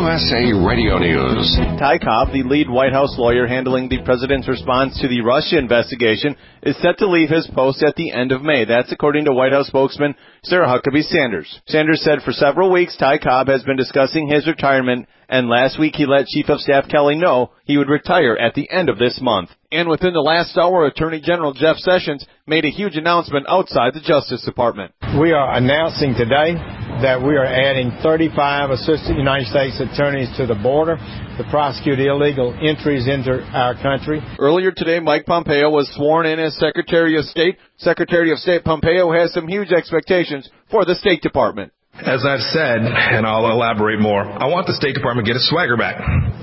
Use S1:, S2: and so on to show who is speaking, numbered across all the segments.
S1: USA Radio News.
S2: Ty Cobb, the lead White House lawyer handling the president's response to the Russia investigation, is set to leave his post at the end of May. That's according to White House spokesman Sarah Huckabee Sanders. Sanders said for several weeks Ty Cobb has been discussing his retirement, and last week he let Chief of Staff Kelly know he would retire at the end of this month. And within the last hour, Attorney General Jeff Sessions made a huge announcement outside the Justice Department.
S3: We are announcing today that we are adding 35 assistant United States attorneys to the border to prosecute illegal entries into our country.
S2: Earlier today, Mike Pompeo was sworn in as Secretary of State. Secretary of State Pompeo has some huge expectations for the State Department.
S4: As I've said, and I'll elaborate more, I want the State Department to get its swagger back.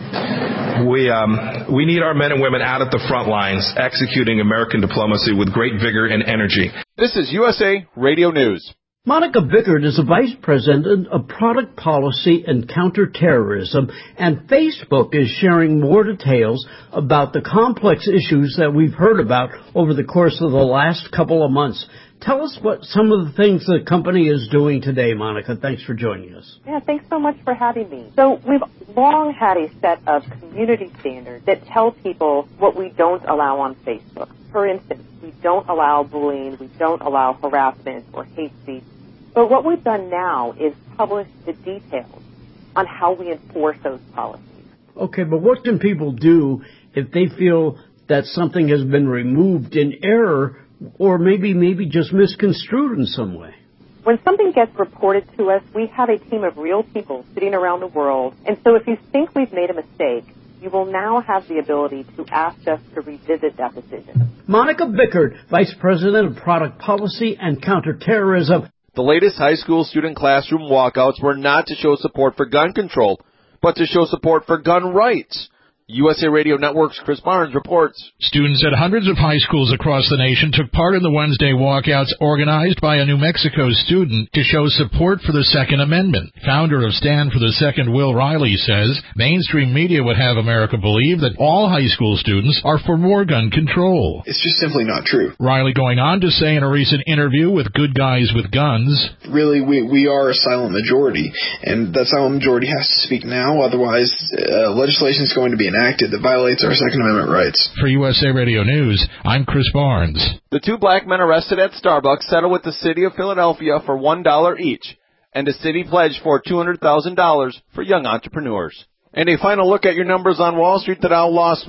S4: We need our men and women out at the front lines executing American diplomacy with great vigor and energy.
S2: This is USA Radio News.
S5: Monica Bickert is a vice president of product policy and counterterrorism, and Facebook is sharing more details about the complex issues that we've heard about over the course of the last couple of months. Tell us what some of the things the company is doing today, Monica. Thanks for joining us.
S6: Yeah, thanks so much for having me. So we've long had a set of community standards that tell people what we don't allow on Facebook. For instance, we don't allow bullying, we don't allow harassment or hate speech. But what we've done now is publish the details on how we enforce those policies.
S5: Okay, but what can people do if they feel that something has been removed in error or maybe just misconstrued in some way?
S6: When something gets reported to us, we have a team of real people sitting around the world. And so if you think we've made a mistake, you will now have the ability to ask us to revisit that decision.
S5: Monica Bickert, Vice President of Product Policy and Counterterrorism.
S2: The latest high school student classroom walkouts were not to show support for gun control, but to show support for gun rights. USA Radio Network's Chris Barnes reports.
S7: Students at hundreds of high schools across the nation took part in the Wednesday walkouts organized by a New Mexico student to show support for the Second Amendment. Founder of Stand for the Second, Will Riley, says mainstream media would have America believe that all high school students are for more gun control.
S8: It's just simply not true.
S7: Riley going on to say in a recent interview with Good Guys with Guns,
S8: really, we are a silent majority, and that silent majority has to speak now, otherwise legislation is going to be enacted that violates our Second Amendment rights.
S7: For USA Radio News, I'm Chris Barnes.
S2: The two black men arrested at Starbucks settled with the city of Philadelphia for $1 each, and a city pledge for $200,000 for young entrepreneurs. And a final look at your numbers on Wall Street. The Dow lost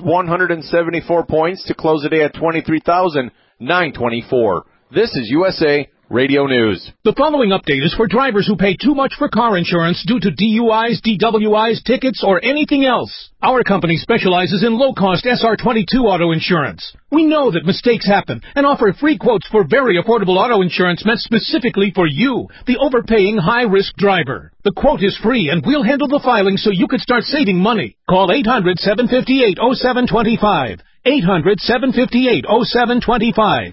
S2: 174 points to close the day at 23,924. This is USA Radio News.
S9: The following update is for drivers who pay too much for car insurance due to DUIs, DWIs, tickets, or anything else. Our company specializes in low-cost SR22 auto insurance. We know that mistakes happen and offer free quotes for very affordable auto insurance meant specifically for you, the overpaying high-risk driver. The quote is free, and we'll handle the filing so you can start saving money. Call 800-758-0725. 800-758-0725.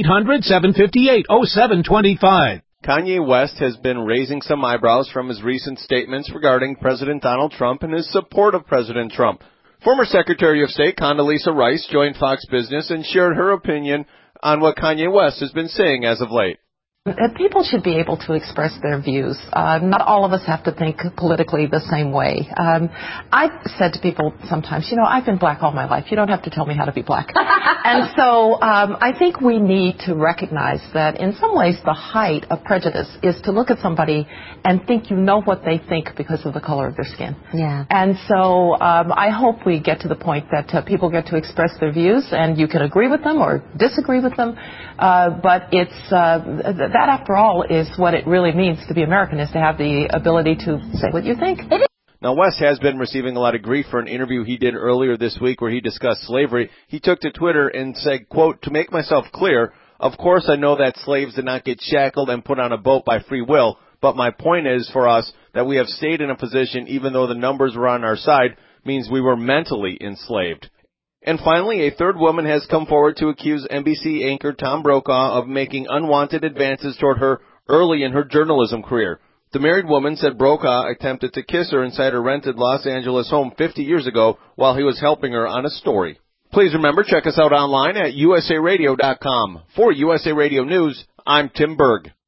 S9: 800-758-0725.
S2: Kanye West has been raising some eyebrows from his recent statements regarding President Donald Trump and his support of President Trump. Former Secretary of State Condoleezza Rice joined Fox Business and shared her opinion on what Kanye West has been saying as of late.
S10: People should be able to express their views. Not all of us have to think politically the same way. I've said to people sometimes, I've been black all my life. You don't have to tell me how to be black. And so I think we need to recognize that in some ways the height of prejudice is to look at somebody and think you know what they think because of the color of their skin.
S11: Yeah.
S10: And so I hope we get to the point that people get to express their views, and you can agree with them or disagree with them. But it's that, after all, is what it really means to be American, is to have the ability to say what you think.
S2: Now, West has been receiving a lot of grief for an interview he did earlier this week where he discussed slavery. He took to Twitter and said, quote, "To make myself clear, of course I know that slaves did not get shackled and put on a boat by free will, but my point is for us that we have stayed in a position, even though the numbers were on our side, means we were mentally enslaved." And finally, a third woman has come forward to accuse NBC anchor Tom Brokaw of making unwanted advances toward her early in her journalism career. The married woman said Brokaw attempted to kiss her inside her rented Los Angeles home 50 years ago while he was helping her on a story. Please remember, check us out online at usaradio.com. For USA Radio News, I'm Tim Berg.